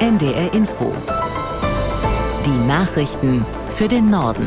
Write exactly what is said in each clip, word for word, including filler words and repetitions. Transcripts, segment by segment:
N D R Info. Die Nachrichten für den Norden.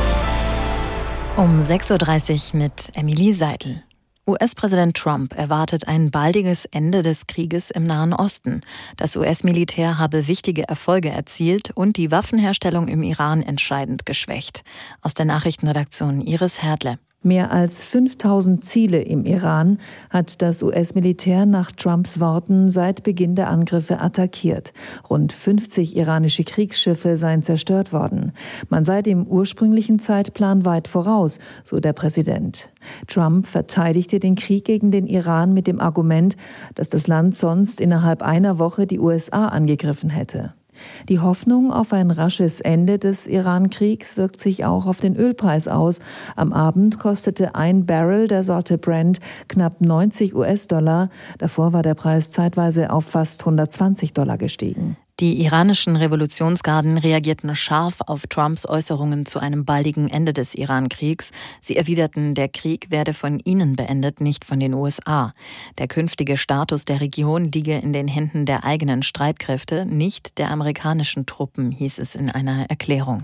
Um sechs Uhr dreißig mit Emilie Seidel. U S-Präsident Trump erwartet ein baldiges Ende des Krieges im Nahen Osten. Das U S-Militär habe wichtige Erfolge erzielt und die Waffenherstellung im Iran entscheidend geschwächt. Aus der Nachrichtenredaktion Iris Herdle. Mehr als fünftausend Ziele im Iran hat das U S-Militär nach Trumps Worten seit Beginn der Angriffe attackiert. Rund fünfzig iranische Kriegsschiffe seien zerstört worden. Man sei dem ursprünglichen Zeitplan weit voraus, so der Präsident. Trump verteidigte den Krieg gegen den Iran mit dem Argument, dass das Land sonst innerhalb einer Woche die U S A angegriffen hätte. Die Hoffnung auf ein rasches Ende des Iran-Kriegs wirkt sich auch auf den Ölpreis aus. Am Abend kostete ein Barrel der Sorte Brent knapp neunzig US-Dollar. Davor war der Preis zeitweise auf fast hundertzwanzig Dollar gestiegen. Die iranischen Revolutionsgarden reagierten scharf auf Trumps Äußerungen zu einem baldigen Ende des Iran-Kriegs. Sie erwiderten, der Krieg werde von ihnen beendet, nicht von den U S A. Der künftige Status der Region liege in den Händen der eigenen Streitkräfte, nicht der amerikanischen Truppen, hieß es in einer Erklärung.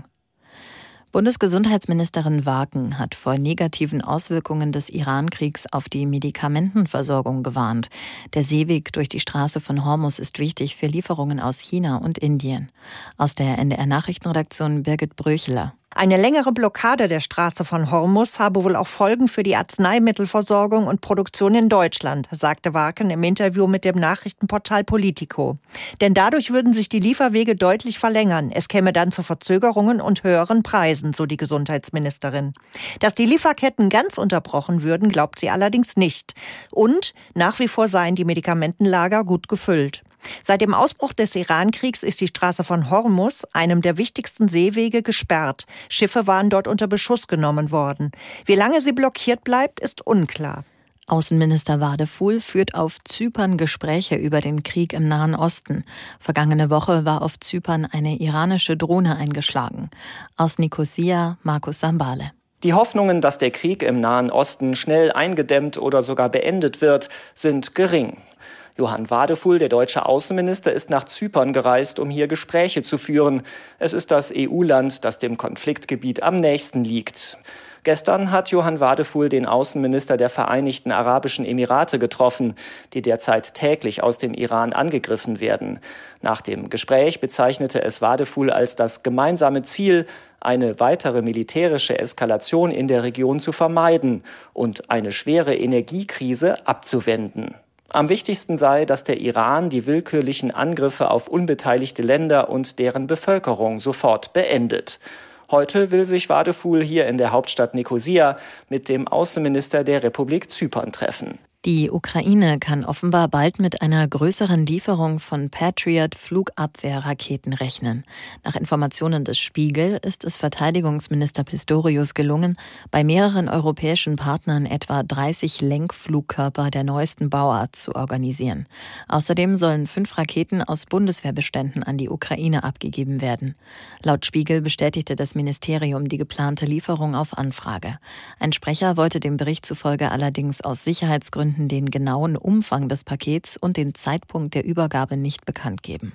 Bundesgesundheitsministerin Waaken hat vor negativen Auswirkungen des Iran-Kriegs auf die Medikamentenversorgung gewarnt. Der Seeweg durch die Straße von Hormuz ist wichtig für Lieferungen aus China und Indien. Aus der N D R-Nachrichtenredaktion Birgit Bröcheler. Eine längere Blockade der Straße von Hormuz habe wohl auch Folgen für die Arzneimittelversorgung und Produktion in Deutschland, sagte Waaken im Interview mit dem Nachrichtenportal Politico. Denn dadurch würden sich die Lieferwege deutlich verlängern. Es käme dann zu Verzögerungen und höheren Preisen, so die Gesundheitsministerin. Dass die Lieferketten ganz unterbrochen würden, glaubt sie allerdings nicht. Und nach wie vor seien die Medikamentenlager gut gefüllt. Seit dem Ausbruch des Iran-Kriegs ist die Straße von Hormuz, einem der wichtigsten Seewege, gesperrt. Schiffe waren dort unter Beschuss genommen worden. Wie lange sie blockiert bleibt, ist unklar. Außenminister Wadefuhl führt auf Zypern Gespräche über den Krieg im Nahen Osten. Vergangene Woche war auf Zypern eine iranische Drohne eingeschlagen. Aus Nikosia, Markus Sambale. Die Hoffnungen, dass der Krieg im Nahen Osten schnell eingedämmt oder sogar beendet wird, sind gering. Johann Wadefuhl, der deutsche Außenminister, ist nach Zypern gereist, um hier Gespräche zu führen. Es ist das E U-Land, das dem Konfliktgebiet am nächsten liegt. Gestern hat Johann Wadefuhl den Außenminister der Vereinigten Arabischen Emirate getroffen, die derzeit täglich aus dem Iran angegriffen werden. Nach dem Gespräch bezeichnete es Wadefuhl als das gemeinsame Ziel, eine weitere militärische Eskalation in der Region zu vermeiden und eine schwere Energiekrise abzuwenden. Am wichtigsten sei, dass der Iran die willkürlichen Angriffe auf unbeteiligte Länder und deren Bevölkerung sofort beendet. Heute will sich Wadefuhl hier in der Hauptstadt Nikosia mit dem Außenminister der Republik Zypern treffen. Die Ukraine kann offenbar bald mit einer größeren Lieferung von Patriot-Flugabwehrraketen rechnen. Nach Informationen des Spiegel ist es Verteidigungsminister Pistorius gelungen, bei mehreren europäischen Partnern etwa dreißig Lenkflugkörper der neuesten Bauart zu organisieren. Außerdem sollen fünf Raketen aus Bundeswehrbeständen an die Ukraine abgegeben werden. Laut Spiegel bestätigte das Ministerium die geplante Lieferung auf Anfrage. Ein Sprecher wollte dem Bericht zufolge allerdings aus Sicherheitsgründen den genauen Umfang des Pakets und den Zeitpunkt der Übergabe nicht bekannt geben.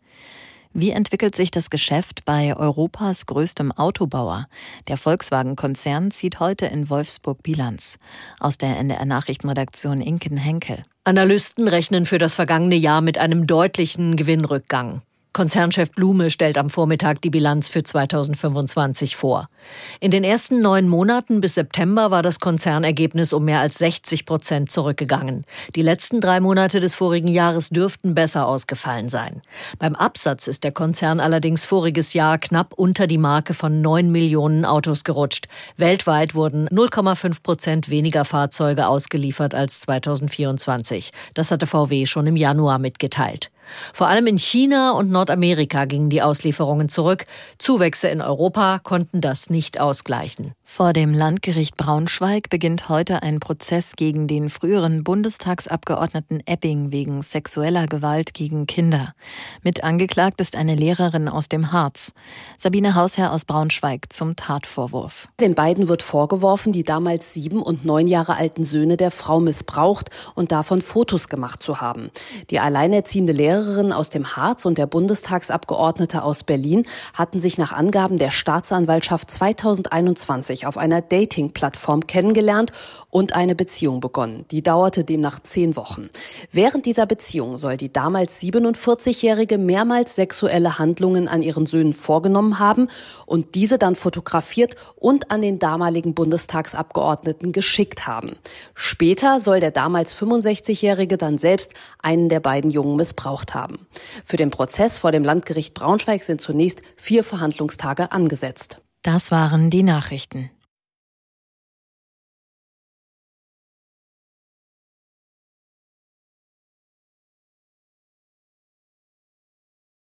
Wie entwickelt sich das Geschäft bei Europas größtem Autobauer? Der Volkswagen-Konzern zieht heute in Wolfsburg Bilanz. Aus der N D R-Nachrichtenredaktion Inken Henkel. Analysten rechnen für das vergangene Jahr mit einem deutlichen Gewinnrückgang. Konzernchef Blume stellt am Vormittag die Bilanz für zweitausendfünfundzwanzig vor. In den ersten neun Monaten bis September war das Konzernergebnis um mehr als sechzig Prozent zurückgegangen. Die letzten drei Monate des vorigen Jahres dürften besser ausgefallen sein. Beim Absatz ist der Konzern allerdings voriges Jahr knapp unter die Marke von neun Millionen Autos gerutscht. Weltweit wurden null Komma fünf Prozent weniger Fahrzeuge ausgeliefert als zweitausendvierundzwanzig. Das hatte V W schon im Januar mitgeteilt. Vor allem in China und Nordamerika gingen die Auslieferungen zurück. Zuwächse in Europa konnten das nicht ausgleichen. Vor dem Landgericht Braunschweig beginnt heute ein Prozess gegen den früheren Bundestagsabgeordneten Epping wegen sexueller Gewalt gegen Kinder. Mit angeklagt ist eine Lehrerin aus dem Harz. Sabine Hausherr aus Braunschweig zum Tatvorwurf. Den beiden wird vorgeworfen, die damals sieben und neun Jahre alten Söhne der Frau missbraucht und davon Fotos gemacht zu haben. Die alleinerziehende Lehrerin Lehrerin aus dem Harz und der Bundestagsabgeordnete aus Berlin hatten sich nach Angaben der Staatsanwaltschaft zweitausendeinundzwanzig auf einer Dating-Plattform kennengelernt und eine Beziehung begonnen. Die dauerte demnach zehn Wochen. Während dieser Beziehung soll die damals siebenundvierzigjährige mehrmals sexuelle Handlungen an ihren Söhnen vorgenommen haben und diese dann fotografiert und an den damaligen Bundestagsabgeordneten geschickt haben. Später soll der damals fünfundsechzigjährige dann selbst einen der beiden Jungen missbraucht haben. Für den Prozess vor dem Landgericht Braunschweig sind zunächst vier Verhandlungstage angesetzt. Das waren die Nachrichten.